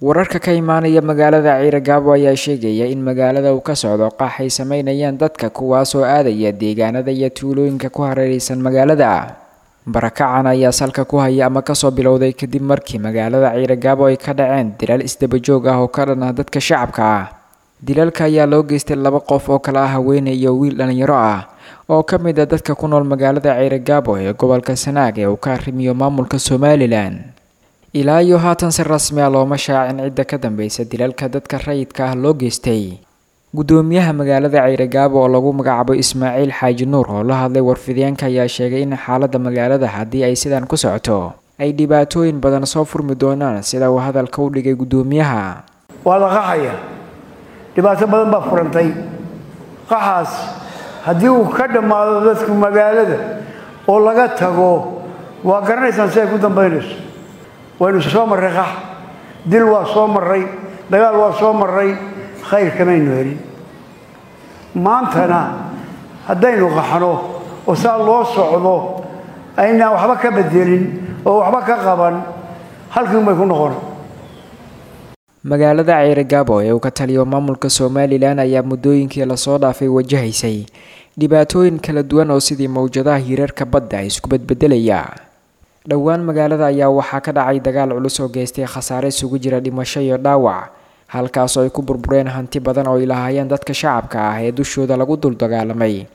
wararka ka imaanaya magaalada Ciiragaabo ayaa sheegaya in magaalada uu ka socdo qax ay sameynayaan dadka kuwaas oo aadaya deegaanada iyo tuulooyinka ku hareeraysan magaalada. Barakacan ayaa salka ku haya ama ka soo bilowday kadib markii magaalada Ciiragaabo ay ka dhaceen dilal isdaba joog ah oo ka dhan ah dadka shacabka ah. Dilalka ayaa loo geystay 2 qof oo kala ah haweeney iyo wiil dhalinyaro ah oo ka mid ah dadka ku nool magaalada Ciiragaabo ee gobolka Sanaag ee uu ka arrimiyo maamulka Somaliland. ilaa iyo haatan si rasmi ah looma shaacin cidda ka dambaysa dilalka dadka rayidka ah loo geystay. Gudoomiyaha magaalada Ciiragaabo oo lagu magacaabo Ismaaciil Xaaji Nuur oo la hadlay warfideenka ayaa sheegay in xaaladda magaalada haddii ay sidan ku socoto ay dhibaatooyin badan soo furmi doonaan sida uu hadalka u dhigay gudoomiyaha. waa la qaxaya dhibaato badan baa furantay qaxaas haddii uu ka dhamaado dadka magaalada oo laga tago waa garanaysaan si ay ku dambaynayso. waynu soo maray qax dil waa soo maray dagaal waa soo maray khayr kamaynu helin maantana haddaynu qaxno oo saa loo socdo ayna waxba ka bedelin oo waxba ka qaban halkii may ku noqon. magaalada Ciiragaabo ee uu ka taliyo maamulka Somaliland ayaa muddooyinkii la soo dhaafay wajahaysay dhibaatooyin kala duwan oo sidii mawjadaha hirarka badda isku bedbedelaya. dhawaan magaalada ayaa waxaa ka dhacay dagaal culus oo geystay khasaare isugu jira dhimasho iyo dhaawac halkaas oo ay ku burbureen hanti badan oo ay lahaayeen dadka shacabka ah ee dushooda lagu dul dagaalamay.